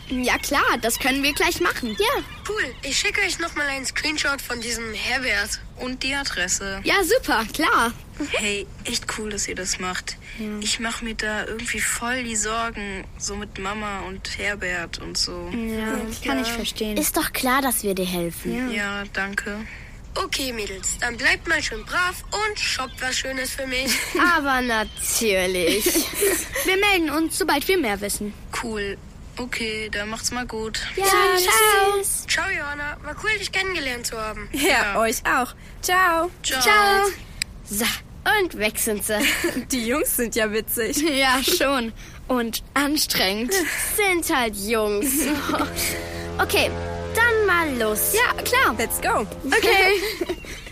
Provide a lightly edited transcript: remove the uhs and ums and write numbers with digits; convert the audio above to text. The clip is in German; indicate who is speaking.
Speaker 1: Ja klar, das können wir gleich machen.
Speaker 2: Ja. Cool, ich schicke euch nochmal einen Screenshot von diesem Herbert.
Speaker 3: Und die Adresse.
Speaker 1: Ja, super, klar.
Speaker 3: Hey, echt cool, dass ihr das macht. Ja. Ich mache mir da irgendwie voll die Sorgen, so mit Mama und Herbert und so.
Speaker 1: Ja, kann ich verstehen.
Speaker 4: Ist doch klar, dass wir dir helfen.
Speaker 3: Ja, danke.
Speaker 2: Okay, Mädels, dann bleibt mal schön brav und shoppt was Schönes für mich.
Speaker 4: Aber natürlich.
Speaker 1: Wir melden uns, sobald wir mehr wissen.
Speaker 3: Cool. Okay, dann macht's mal gut.
Speaker 4: Ja,
Speaker 1: ciao.
Speaker 4: Tschüss.
Speaker 2: Ciao, Johanna. War cool, dich kennengelernt zu haben.
Speaker 5: Ja, euch auch. Ciao.
Speaker 1: Ciao.
Speaker 4: So, und weg sind sie.
Speaker 5: Die Jungs sind ja witzig.
Speaker 1: Ja, schon. Und anstrengend.
Speaker 4: Sind halt Jungs. Okay, dann mal los.
Speaker 1: Ja, klar.
Speaker 5: Let's go.
Speaker 1: Okay.